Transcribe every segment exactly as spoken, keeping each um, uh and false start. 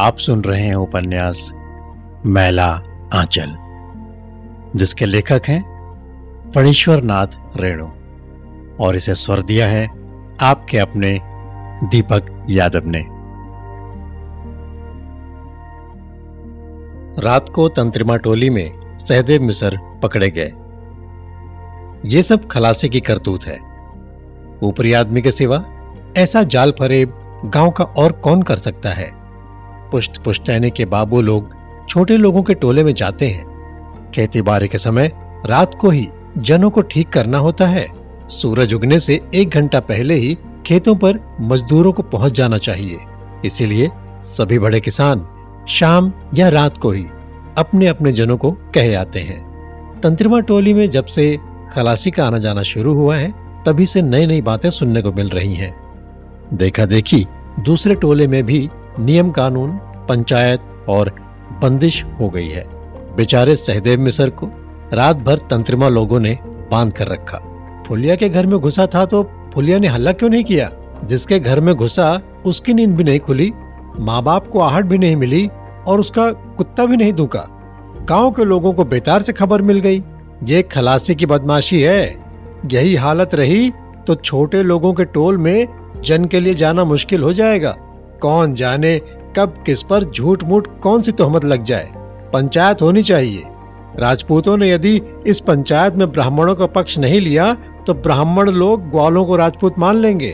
आप सुन रहे हैं उपन्यास मैला आंचल, जिसके लेखक हैं फणीश्वर नाथ रेणु, और इसे स्वर दिया है आपके अपने दीपक यादव ने। रात को तंत्रिमा टोली में सहदेव मिसर पकड़े गए। ये सब खलासी की करतूत है। ऊपरी आदमी के सिवा ऐसा जाल फरेब गांव का और कौन कर सकता है। पुष्ट पुश्तैनी के बाबू लोग छोटे लोगों के टोले में जाते हैं। खेती बाड़ी के समय रात को ही जनों को ठीक करना होता है। सूरज उगने से एक घंटा पहले ही खेतों पर मजदूरों को पहुंच जाना चाहिए। इसीलिए सभी बड़े किसान शाम या रात को ही अपने अपने जनों को कहे आते हैं। तंत्रिमा टोली में जब से खलासी का आना जाना शुरू हुआ है, तभी से नई नई बातें सुनने को मिल रही हैं। देखा देखी दूसरे टोले में भी नियम कानून, पंचायत और बंदिश हो गई है। बेचारे सहदेव मिसर को रात भर तंत्रिमा लोगों ने बांध कर रखा। फुलिया के घर में घुसा था तो फुलिया ने हल्ला क्यों नहीं किया? जिसके घर में घुसा उसकी नींद भी नहीं खुली, माँ बाप को आहट भी नहीं मिली और उसका कुत्ता भी नहीं धूका। गांव के लोगों को बेतार से खबर मिल गई। ये खलासी की बदमाशी है। यही हालत रही तो छोटे लोगों के टोल में जन के लिए जाना मुश्किल हो जाएगा। कौन जाने कब किस पर झूठ मूठ कौन सी तोहमत लग जाए। पंचायत होनी चाहिए। राजपूतों ने यदि इस पंचायत में ब्राह्मणों का पक्ष नहीं लिया तो ब्राह्मण लोग ग्वालों को राजपूत मान लेंगे।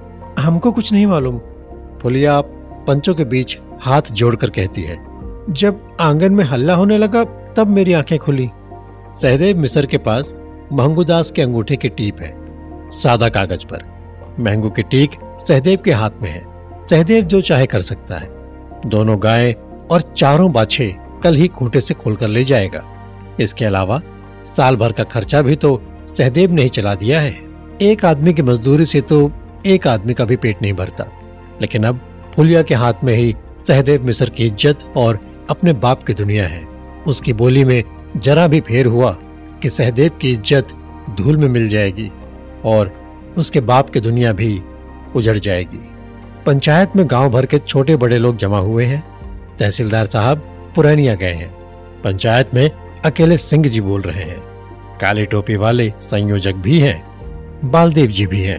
हमको कुछ नहीं मालूम, फुलिया पंचों के बीच हाथ जोड़कर कहती है। जब आंगन में हल्ला होने लगा तब मेरी आंखें खुली। सहदेव मिसर के पास महंगूदास के अंगूठे की टीप है, सादा कागज पर। महंगू की टीक सहदेव के हाथ में है। सहदेव जो चाहे कर सकता है। दोनों गाय और चारों बाछे कल ही खूंटे से खोलकर ले जाएगा। इसके अलावा साल भर का खर्चा भी तो सहदेव ने ही चला दिया है। एक आदमी की मजदूरी से तो एक आदमी का भी पेट नहीं भरता। लेकिन अब फुलिया के हाथ में ही सहदेव मिसर की इज्जत और अपने बाप की दुनिया है। उसकी बोली में जरा भी फेर हुआ कि सहदेव की इज्जत धूल में मिल जाएगी और उसके बाप की दुनिया भी उजड़ जाएगी। पंचायत में गांव भर के छोटे बड़े लोग जमा हुए हैं। तहसीलदार साहब पुरैनिया गए हैं। पंचायत में अकेले सिंह जी बोल रहे हैं। काली टोपी वाले संयोजक भी हैं। बालदेव जी भी हैं।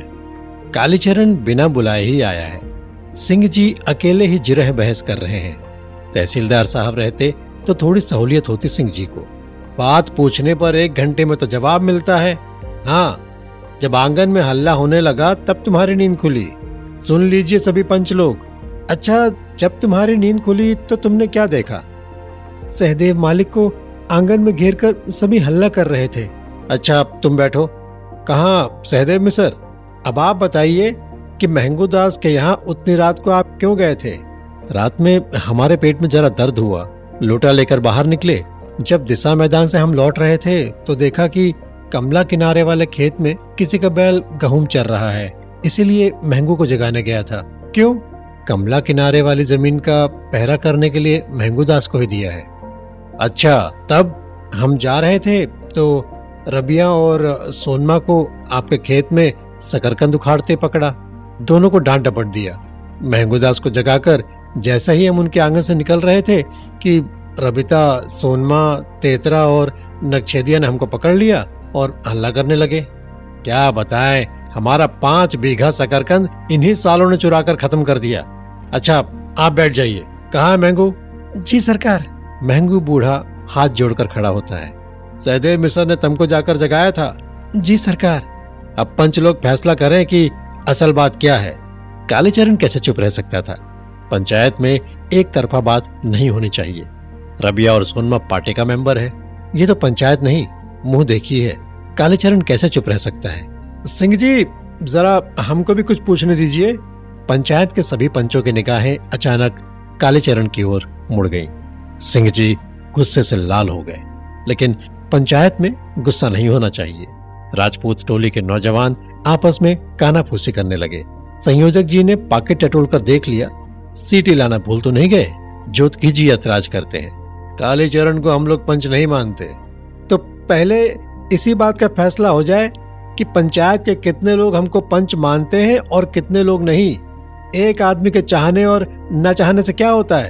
कालीचरण बिना बुलाए ही आया है। सिंह जी अकेले ही जिरह बहस कर रहे हैं। तहसीलदार साहब रहते तो थोड़ी सहूलियत होती सिंह जी को। बात पूछने पर एक घंटे में तो जवाब मिलता है। हाँ, जब आंगन में हल्ला होने लगा तब तुम्हारी नींद खुली। सुन लीजिए सभी पंच लोग। अच्छा, जब तुम्हारी नींद खुली तो तुमने क्या देखा? सहदेव मालिक को आंगन में घेर कर सभी हल्ला कर रहे थे। अच्छा, तुम बैठो। कहाँ सहदेव मिसर? अब आप बताइए कि महंगूदास के यहाँ उतनी रात को आप क्यों गए थे? रात में हमारे पेट में जरा दर्द हुआ, लोटा लेकर बाहर निकले। जब दिशा मैदान से हम लौट रहे थे तो देखा कि कमला किनारे वाले खेत में किसी का बैल गेहूं चर रहा है, इसीलिए महंगू को जगाने गया था। क्यों? कमला किनारे वाली जमीन का पहरा करने के लिए महंगूदास को ही दिया है। अच्छा, तब हम जा रहे थे तो रबिया और सोनमा को आपके खेत में शकरकंद उखाड़ते पकड़ा। दोनों को डांट डपट दिया। महंगूदास को जगाकर जैसा ही हम उनके आंगन से निकल रहे थे कि रबिता, सोनमा, तेतरा और नक्छेदिया ने हमको पकड़ लिया और हल्ला करने लगे। क्या बताएं, हमारा पांच बीघा शकरकंद इन्हीं सालों ने चुरा कर खत्म कर दिया। अच्छा, आप बैठ जाइए। कहाँ है महंगू? जी सरकार। महंगू बूढ़ा हाथ जोड़कर खड़ा होता है। सहदेव मिसर ने तुमको जाकर जगाया था? जी सरकार। अब पंच लोग फैसला करें कि असल बात क्या है। कालीचरण कैसे चुप रह सकता था? पंचायत में एक तरफा बात नहीं होनी चाहिए। रबिया और सोनमा पार्टी का मेंबर है। ये तो पंचायत नहीं, मुंह देखी है। कालीचरण कैसे चुप रह सकता है? सिंह जी, जरा हमको भी कुछ पूछने दीजिए। पंचायत के सभी पंचों की निगाहें अचानक कालीचरण की ओर मुड़ गईं। सिंह जी गुस्से से लाल हो गए। लेकिन पंचायत में गुस्सा नहीं होना चाहिए। राजपूत टोली के नौजवान आपस में कानाफूसी करने लगे। संयोजक जी ने पाकिट टटोल कर देख लिया। सीटी लाना भूल तो नहीं गए? जोतगी जी ऐतराज करते हैं। कालीचरण को हम लोग पंच नहीं मानते। तो पहले इसी बात का फैसला हो जाए कि पंचायत के कितने लोग हमको पंच मानते हैं और कितने लोग नहीं। एक आदमी के चाहने और न चाहने से क्या होता है?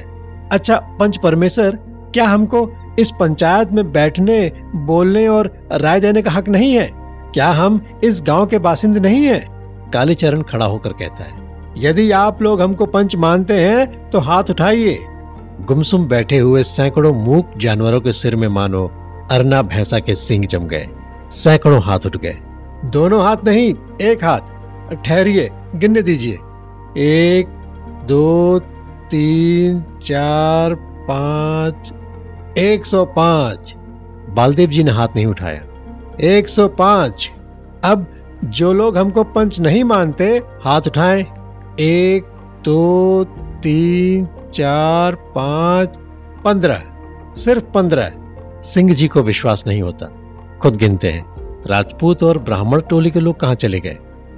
अच्छा पंच परमेश्वर, क्या हमको इस पंचायत में बैठने, बोलने और राय देने का हक नहीं है? क्या हम इस गांव के बासिंदे नहीं हैं? कालीचरण खड़ा होकर कहता है, यदि आप लोग हमको पंच मानते हैं तो हाथ उठाइए। गुमसुम बैठे हुए सैकड़ों मूक जानवरों के सिर में मानो अरना भैंसा के सींग जम गए। सैकड़ों हाथ उठ गए। दोनों हाथ नहीं, एक हाथ। ठहरिए, गिनने दीजिए। एक, दो, तीन, चार, पांच, एक सौ पांच। बालदेव जी ने हाथ नहीं उठाया। एक सौ पांच। अब जो लोग हमको पंच नहीं मानते हाथ उठाएं। एक, दो, तीन, चार, पांच, पंद्रह। सिर्फ पंद्रह। सिंह जी को विश्वास नहीं होता। खुद गिनते हैं। राजपूत और ब्राह्मण टोली के लोग कहां चले गए?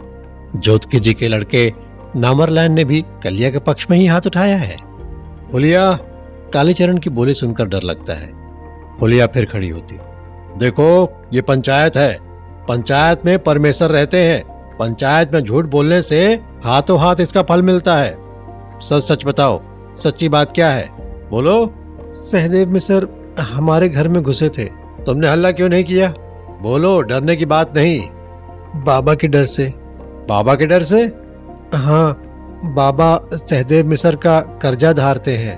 जोतकी जी के लड़के नामरलैन ने भी कलिया के पक्ष में ही हाथ उठाया है। फुलिया, कालीचरण की बोली सुनकर डर लगता है। फुलिया फिर खड़ी होती। देखो, ये पंचायत है। पंचायत में परमेश्वर रहते हैं। पंचायत में झूठ बोलने से हाथों हाथ इसका फल मिलता है। सच सच बताओ, सच्ची बात क्या है? बोलो। सहदेव मिसर हमारे घर में घुसे थे। तुमने हल्ला क्यों नहीं किया? बोलो, डरने की बात नहीं। बाबा के डर से। बाबा के डर से? हाँ, बाबा सहदेव मिसर का कर्जा धारते हैं।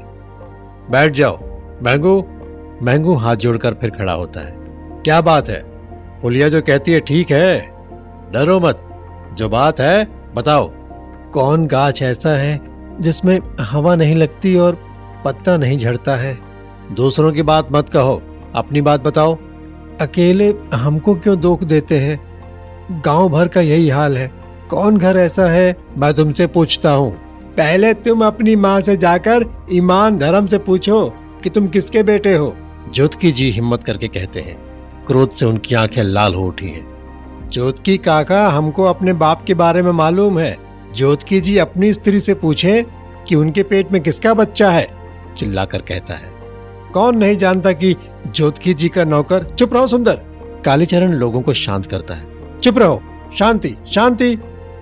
बैठ जाओ। मैंगू। मैंगू हाथ जोड़कर फिर खड़ा होता है। क्या बात है? फुलिया जो कहती है ठीक है। डरो मत, जो बात है बताओ। कौन गाछ ऐसा है जिसमें हवा नहीं लगती और पत्ता नहीं झड़ता है? दूसरों की बात मत कहो, अपनी बात बताओ। अकेले हमको क्यों दुख देते हैं? गांव भर का यही हाल है। कौन घर ऐसा है? मैं तुमसे पूछता हूँ। पहले तुम अपनी माँ से जाकर ईमान धर्म से पूछो कि तुम किसके बेटे हो। जोतकी जी हिम्मत करके कहते हैं। क्रोध से उनकी आंखें लाल हो उठी हैं। जोतकी काका, हमको अपने बाप के बारे में मालूम है। जोतकी जी अपनी स्त्री से पूछे कि उनके पेट में किसका बच्चा है, चिल्लाकर कहता है। कौन नहीं जानता कि जोतकी जी का नौकर। चुप रहो सुंदर। कालीचरण लोगों को शांत करता है। चुप रहो, शांति शांति।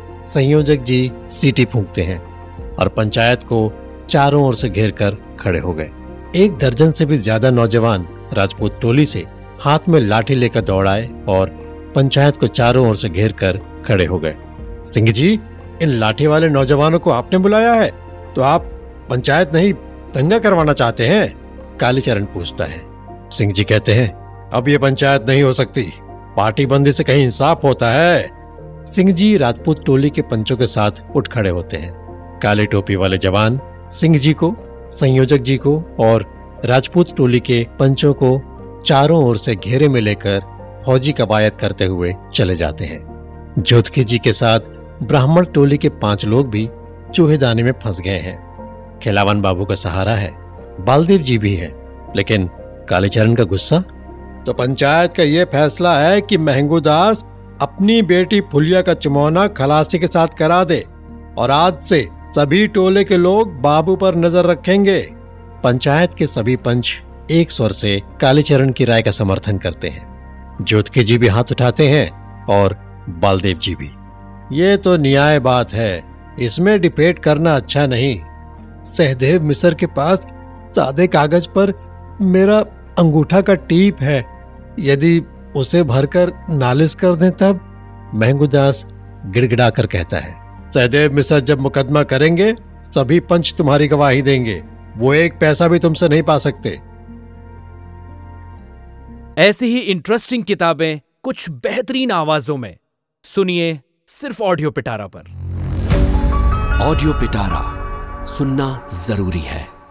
संयोजक जी सीटी फूंकते हैं और पंचायत को चारों ओर से घेर कर खड़े हो गए। एक दर्जन से भी ज्यादा नौजवान राजपूत टोली से हाथ में लाठी लेकर दौड़ाए और पंचायत को चारों ओर से घेर कर खड़े हो गए। सिंह जी, इन लाठी वाले नौजवानों को आपने बुलाया है तो आप पंचायत नहीं दंगा करवाना चाहते हैं? कालीचरण पूछता है। सिंह जी कहते हैं, अब ये पंचायत नहीं हो सकती। पार्टी बंदी से कहीं इंसाफ होता है। सिंह जी राजपूत टोली के पंचों के साथ उठ खड़े होते हैं। काली टोपी वाले जवान सिंह जी को, संयोजक जी को और राजपूत टोली के पंचों को चारों ओर से घेरे में लेकर फौजी कवायद करते हुए चले जाते हैं। जोतकी जी के साथ ब्राह्मण टोली के पांच लोग भी चूहेदानी में फंस गए हैं। खिलावन बाबू का सहारा है, बालदेव जी भी हैं, लेकिन कालीचरण का गुस्सा। तो पंचायत का ये फैसला है कि महंगू दास अपनी बेटी फुलिया का चुमौना खलासी के साथ करा दे और आज से सभी टोले के लोग बाबू पर नजर रखेंगे। पंचायत के सभी पंच एक स्वर से कालीचरण की राय का समर्थन करते हैं। जोतकी जी भी हाथ उठाते हैं और बालदेव जी भी। ये तो न्याय बात है, इसमें डिबेट करना अच्छा नहीं। सहदेव मिसर के पास सादे कागज पर मेरा अंगूठा का टीप है, यदि उसे भरकर नालिश कर दें तब? महंगूदास गिड़गिड़ा कर कहता है। सहदेव मिसर जब मुकदमा करेंगे सभी पंच तुम्हारी गवाही देंगे। वो एक पैसा भी तुमसे नहीं पा सकते। ऐसी ही इंटरेस्टिंग किताबें कुछ बेहतरीन आवाजों में सुनिए सिर्फ ऑडियो पिटारा पर। ऑडियो पिटारा सुनना जरूरी है।